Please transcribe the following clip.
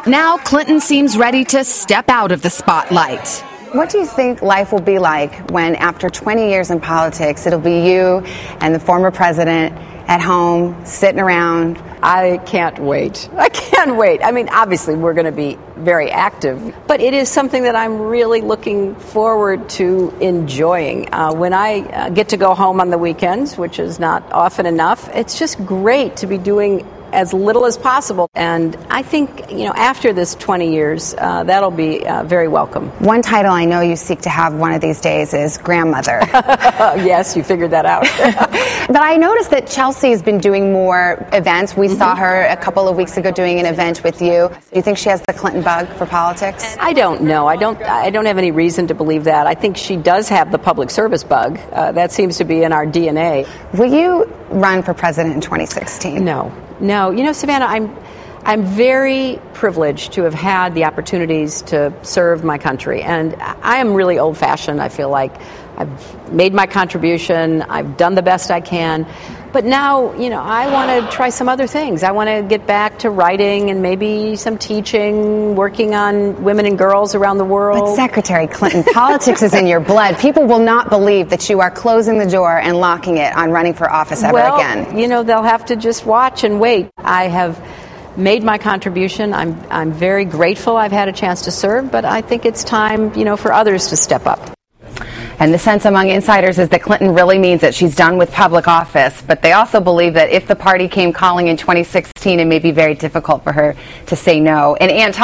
Now Clinton seems ready to step out of the spotlight. What do you think life will be like when, after 20 years in politics, it'll be you and the former president at home, sitting around? I can't wait. I can't wait. I mean, obviously, we're going to be very active, but it is something that I'm really looking forward to enjoying. When I get to go home on the weekends, which is not often enough, it's just great to be doing as little as possible. And I think, after this 20 years, that'll be very welcome. One title I know you seek to have one of these days is grandmother. Yes, you figured that out. But I noticed that Chelsea has been doing more events. We saw her a couple of weeks ago doing an event with you. Do you think she has the Clinton bug for politics? I don't know. I don't have any reason to believe that. I think she does have the public service bug. That seems to be in our DNA. Will you run for president in 2016? No. Savannah, I'm very privileged to have had the opportunities to serve my country, and I am really old-fashioned. I feel like I've made my contribution, I've done the best I can, but now, I want to try some other things. I want to get back to writing and maybe some teaching, working on women and girls around the world. But Secretary Clinton, politics is in your blood. People will not believe that you are closing the door and locking it on running for office ever again. They'll have to just watch and wait. I have made my contribution. I'm very grateful I've had a chance to serve, but I think it's time, for others to step up. And the sense among insiders is that Clinton really means that she's done with public office, but they also believe that if the party came calling in 2016, it may be very difficult for her to say no. And Ann,